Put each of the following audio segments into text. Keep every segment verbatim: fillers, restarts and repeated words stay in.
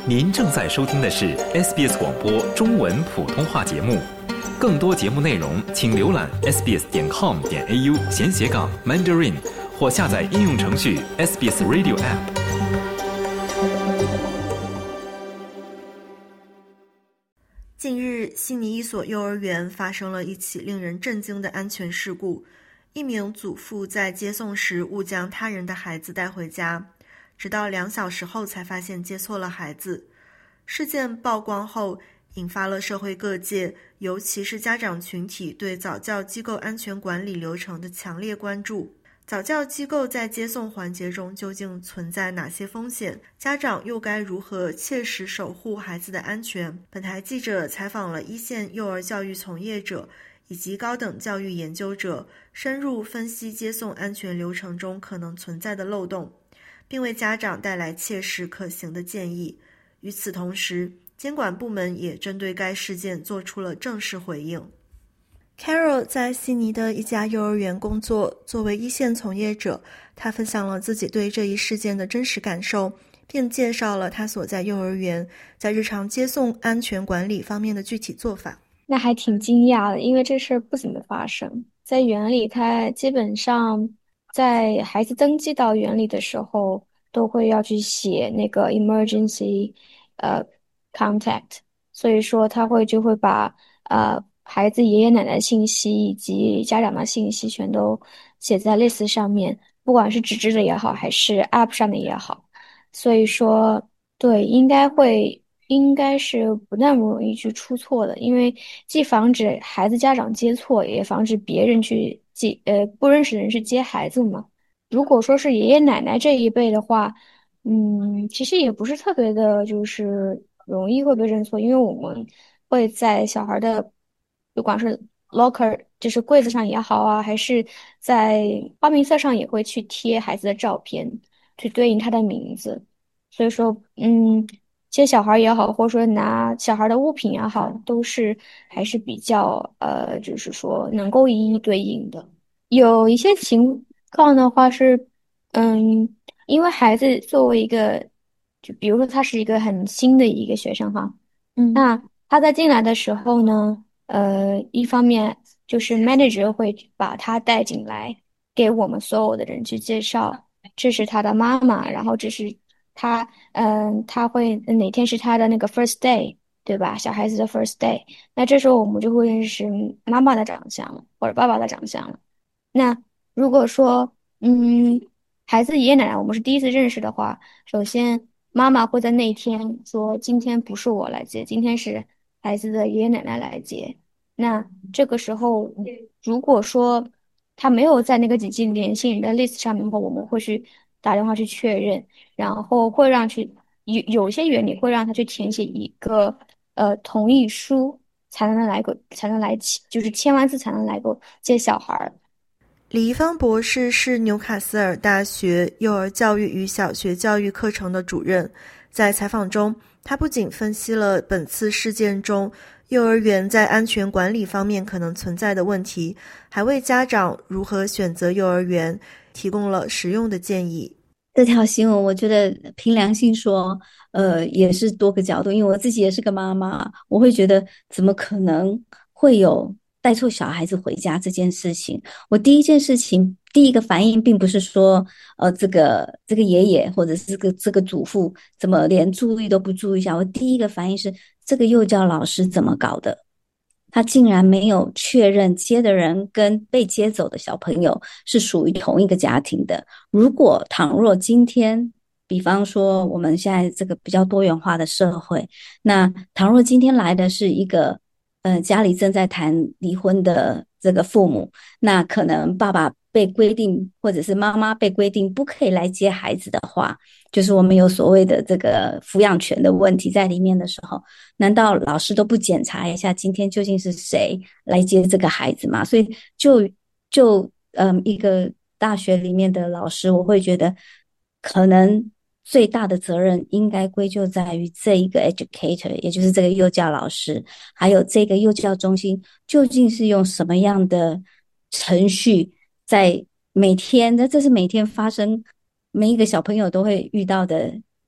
您正在收听的是 S B S 广播中文普通话节目，更多节目内容请浏览 s b s 点 com 点 a u 闲斜杠 Mandarin 或下载应用程序 S B S Radio App。 近日，悉尼一所幼儿园发生了一起令人震惊的安全事故。一名祖父在接送时误将他人的孩子带回家，直到两小时后才发现接错了孩子。事件曝光后，引发了社会各界，尤其是家长群体对早教机构安全管理流程的强烈关注。早教机构在接送环节中究竟存在哪些风险？家长又该如何切实守护孩子的安全？本台记者采访了一线幼儿教育从业者以及高等教育研究者，深入分析接送安全流程中可能存在的漏洞，并为家长带来切实可行的建议。与此同时，监管部门也针对该事件做出了正式回应。Carol 在悉尼的一家幼儿园工作，作为一线从业者，他分享了自己对这一事件的真实感受，并介绍了他所在幼儿园在日常接送安全管理方面的具体做法。 那还挺惊讶的，因为这事儿不怎么发生。在园里，他基本上在孩子登记到园里的时候，都会要去写那个 emergency 呃 contact， 所以说他会就会把呃孩子爷爷奶奶信息以及家长的信息全都写在 list 上面，不管是纸质的也好，还是 app 上面也好。所以说，对，应该会。应该是不那么容易去出错的，因为既防止孩子家长接错，也防止别人去接呃不认识的人去接孩子嘛。如果说是爷爷奶奶这一辈的话，嗯，其实也不是特别的，就是容易会被认错，因为我们会在小孩的不管是 locker 就是柜子上也好啊，还是在花名册上也会去贴孩子的照片，去对应他的名字。所以说，嗯。接小孩也好，或者说拿小孩的物品也好，都是还是比较呃，就是说能够一一对应的。有一些情况的话是，嗯，因为孩子作为一个，就比如说他是一个很新的一个学生哈，嗯，那他在进来的时候呢，呃，一方面就是 manager 会把他带进来，给我们所有的人去介绍，这是他的妈妈，然后这是。他嗯，他会哪天是他的那个 first day， 对吧？小孩子的 first day， 那这时候我们就会认识妈妈的长相了，或者爸爸的长相了。那如果说嗯，孩子爷爷奶奶我们是第一次认识的话，首先妈妈会在那一天说，今天不是我来接，今天是孩子的爷爷奶奶来接。那这个时候，如果说他没有在那个紧急联系人的 list 上面的话，我们会去打电话去确认。然后会让去有有些园里会让他去填写一个呃同意书，才能来个才能来就是签完字才能来个接小孩。 李一芳博士是纽卡斯尔大学幼儿教育与小学教育课程的主任，在采访中，他不仅分析了本次事件中幼儿园在安全管理方面可能存在的问题，还为家长如何选择幼儿园提供了实用的建议。 这条新闻我觉得凭良心说呃，也是多个角度，因为我自己也是个妈妈，我会觉得怎么可能会有带错小孩子回家这件事情。我第一件事情第一个反应并不是说呃，这个这个爷爷或者是这个这个祖父怎么连注意都不注意一下，我第一个反应是这个幼教老师怎么搞的，他竟然没有确认接的人跟被接走的小朋友是属于同一个家庭的。如果倘若今天比方说我们现在这个比较多元化的社会，那倘若今天来的是一个呃家里正在谈离婚的这个父母，那可能爸爸被规定或者是妈妈被规定不可以来接孩子的话，就是我们有所谓的这个抚养权的问题在里面的时候，难道老师都不检查一下今天究竟是谁来接这个孩子吗？所以就就嗯一个大学里面的老师，我会觉得可能最大的责任应该归咎在于这一个 educator， 也就是这个幼教老师，还有这个幼教中心究竟是用什么样的程序在每天，那这是每天发生每一个小朋友都会遇到的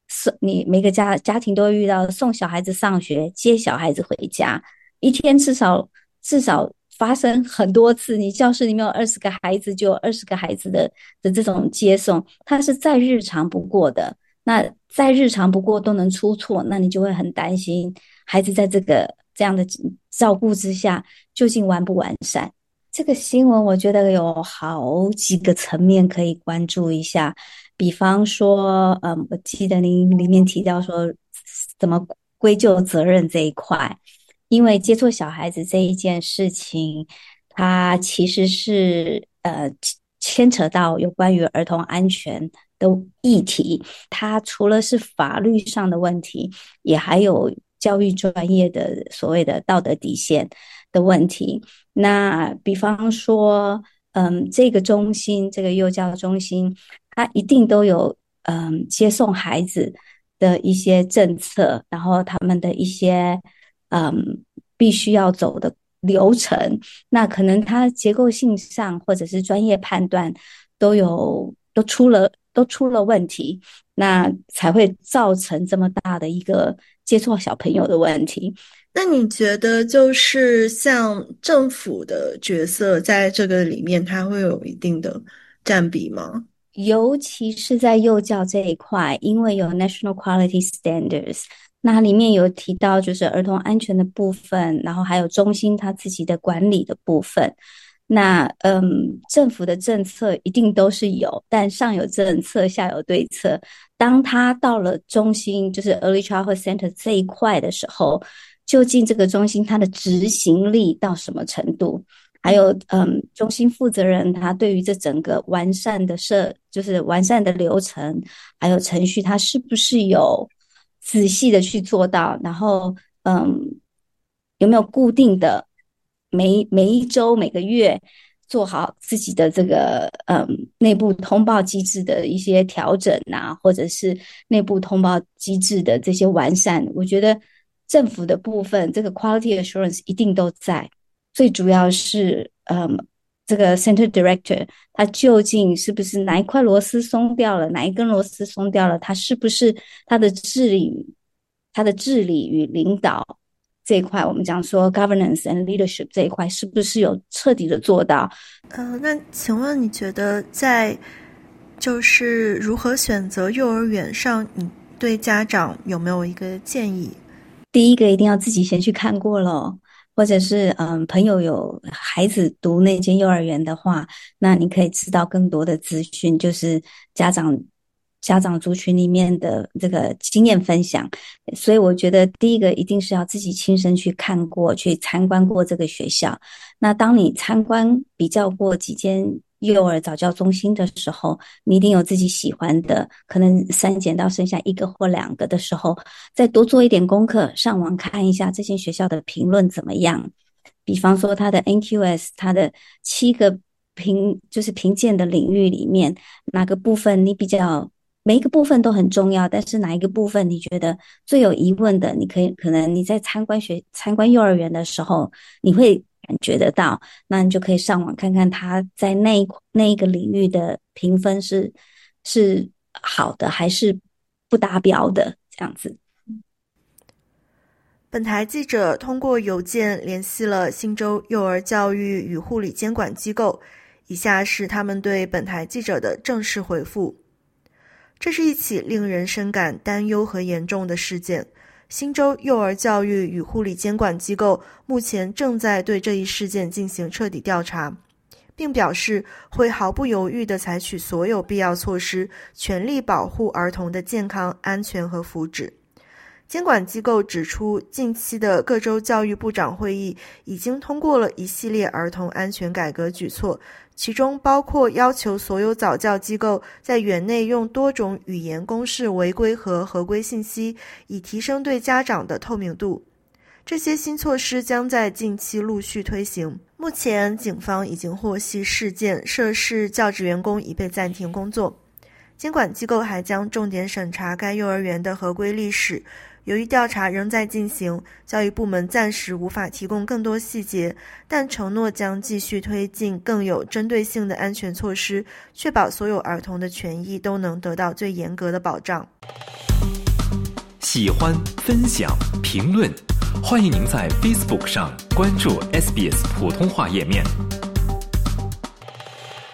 你每个家家庭都会遇到送小孩子上学、接小孩子回家，一天至少至少发生很多次。你教室里面有二十个孩子，就有二十个孩子的的这种接送，它是再日常不过的。那再日常不过都能出错，那你就会很担心孩子在这个这样的照顾之下究竟完不完善。这个新闻我觉得有好几个层面可以关注一下，比方说嗯，我记得您里面提到说怎么归咎责任这一块，因为接触小孩子这一件事情，它其实是呃牵扯到有关于儿童安全的议题，它除了是法律上的问题，也还有教育专业的所谓的道德底线的问题。那比方说嗯，这个中心这个幼教中心它一定都有嗯接送孩子的一些政策，然后他们的一些嗯必须要走的流程，那可能它结构性上或者是专业判断都有都出了都出了问题，那才会造成这么大的一个接触小朋友的问题。 那你觉得就是像政府的角色在这个里面它会有一定的占比吗？ 尤其是在幼教这一块，因为有 National Quality Standards， 那里面有提到就是儿童安全的部分，然后还有中心它自己的管理的部分。那嗯，政府的政策一定都是有，但上有政策下有对策。当它到了中心就是 Early Childhood Center 这一块的时候，究竟这个中心它的执行力到什么程度，还有嗯，中心负责人他对于这整个完善的设就是完善的流程还有程序，他是不是有仔细的去做到，然后嗯，有没有固定的每每一周每个月做好自己的这个嗯内部通报机制的一些调整啊，或者是内部通报机制的这些完善。我觉得政府的部分这个 quality assurance 一定都在，最主要是嗯这个 center director 他究竟是不是哪一块螺丝松掉了，哪一根螺丝松掉了，他是不是他的治理他的治理与领导这一块，我们讲说 governance and leadership 这一块是不是有彻底的做到。 呃，那请问你觉得在就是如何选择幼儿园上，你对家长有没有一个建议？ 第一个一定要自己先去看过咯，或者是嗯，朋友有孩子读那间幼儿园的话，那你可以知道更多的资讯，就是家长家长族群里面的这个经验分享。所以我觉得第一个一定是要自己亲身去看过，去参观过这个学校。那当你参观比较过几间幼儿早教中心的时候，你一定有自己喜欢的，可能删减到剩下一个或两个的时候，再多做一点功课，上网看一下这间学校的评论怎么样。比方说它的 N Q S， 它的七个评就是评鉴的领域里面，哪个部分你比较每一个部分都很重要，但是哪一个部分你觉得最有疑问的，你可以可能你在参观学参观幼儿园的时候你会感觉得到，那你就可以上网看看他在那一那一个领域的评分是是好的还是不达标的，这样子。 本台记者通过邮件联系了新州幼儿教育与护理监管机构，以下是他们对本台记者的正式回复。这是一起令人深感担忧和严重的事件。新州幼儿教育与护理监管机构目前正在对这一事件进行彻底调查，并表示会毫不犹豫地采取所有必要措施，全力保护儿童的健康、安全和福祉。监管机构指出，近期的各州教育部长会议已经通过了一系列儿童安全改革举措，其中包括要求所有早教机构在园内用多种语言公示违规和合规信息，以提升对家长的透明度。这些新措施将在近期陆续推行。目前，警方已经获悉事件，涉事教职员工已被暂停工作。监管机构还将重点审查该幼儿园的合规历史。由于调查仍在进行，教育部门暂时无法提供更多细节，但承诺将继续推进更有针对性的安全措施，确保所有儿童的权益都能得到最严格的保障。 喜欢、分享、评论，欢迎您在 Facebook 上关注 S B S 普通话页面。